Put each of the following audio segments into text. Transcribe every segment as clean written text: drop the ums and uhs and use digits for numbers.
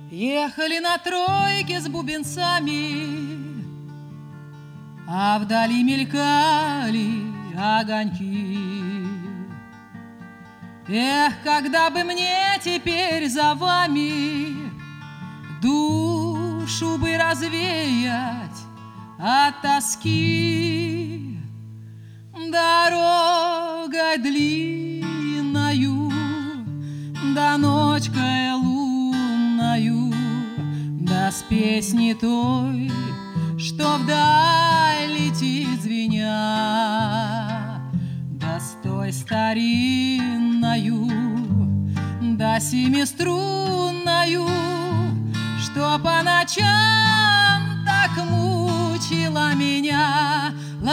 Ехали на тройке с бубенцами, а вдали мелькали огоньки. Эх, когда бы мне теперь за вами душу бы развеять от тоски. Дорогой длинною, да ночкой лунною, да с песней той, что вдаль летит звеня, да с той старинною, да семиструнною, что по ночам так мучила меня.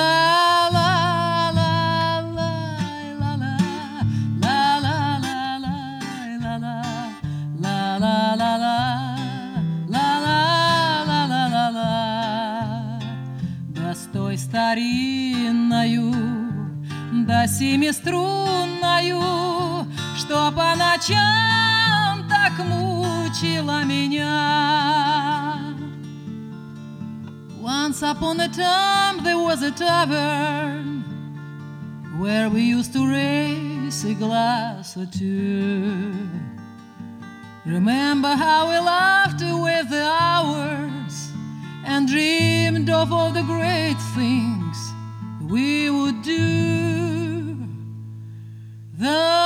Да с той старинною, да семиструнною, что по ночам так мучила меня. Once upon a time there was a tavern where we used to raise a glass or two. Remember how we laughed away the hours and dreamed of all the great things we would do. The